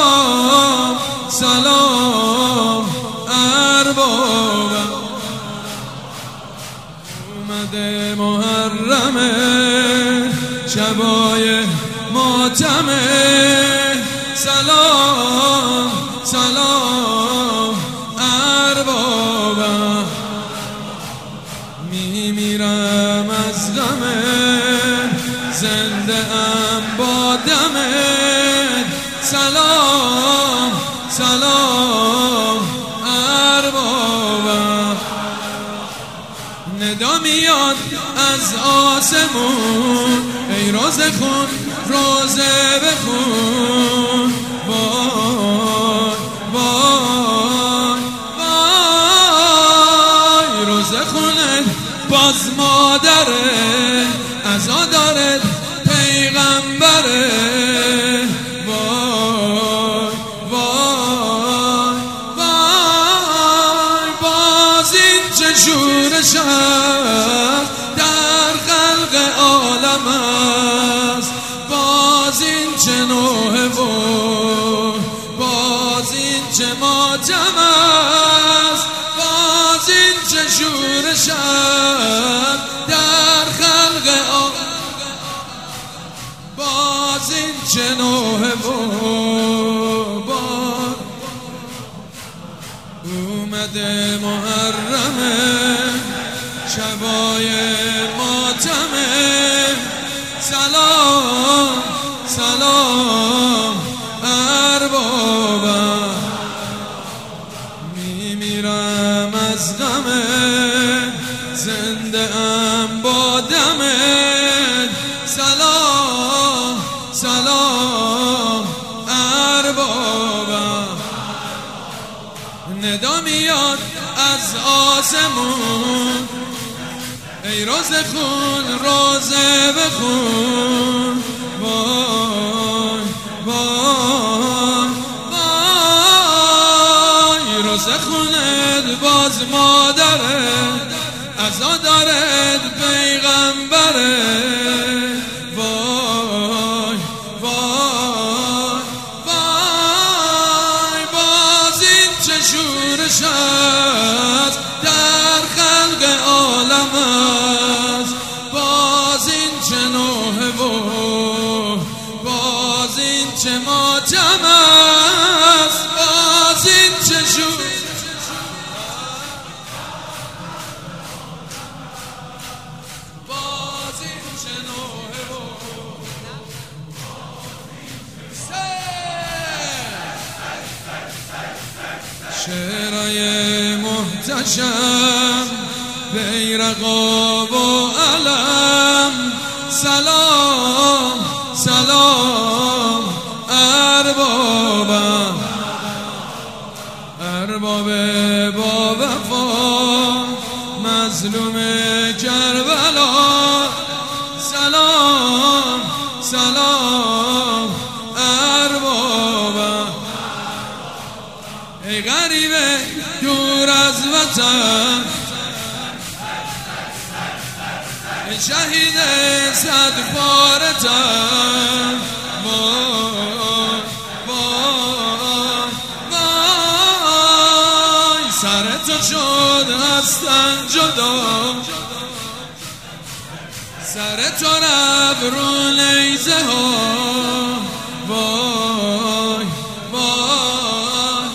سلام سلام اربابم. اومده محرمه شبای ماتمه، سلام سلام اربابم. میمیرم از غمه زنده ام با دمت، سلام سلام اربابم. ندا میاد از آسمون ای روزه خون روزه بخون، وای وای وای روزه خونه باز مادره عزا داره پیغمبره، وای وای وای باز این چه شورش است در خلق عالم است، باز این چه نوحه و باز این چه ماتم است، باز این چه شورش است در خلق عالم، باز این چه نوحه و باز اومده محرمه شبای ماتمه، سلام سلام اربابم. میمیرم از غمه زنده ام با دمت، سلام سلام اربابم. ندا میاد از آسمون ای روزه خون روزه بخون، وای وای وای روزه خونت باز مادره عزا دارد پیغمبره، وای وای وای باز این چه شورش است در خلق عالم است، باز این چه نوحه و باز این چه ماتم است، باز این چه شورش باز این چه نوحه و شعرهای محتشم بیرقا و علم، سلام سلام اربابم. ارباب با وفا مظلوم کربلا، سلام سلام اربابم. ای غریبه دور از وطن ای شهید صد پاره تن، وای وای وای سر تو شد هستن جدا، سر تو رفت رو نیزه ها، وای وای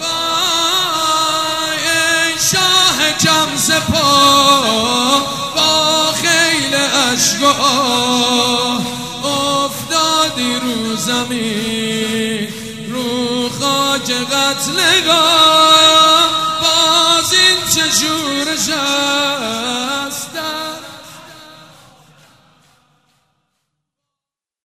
وای ای شاه کم سپاه با خیل اشک و آه افتادی رو زمین رو خاک قتلگاه،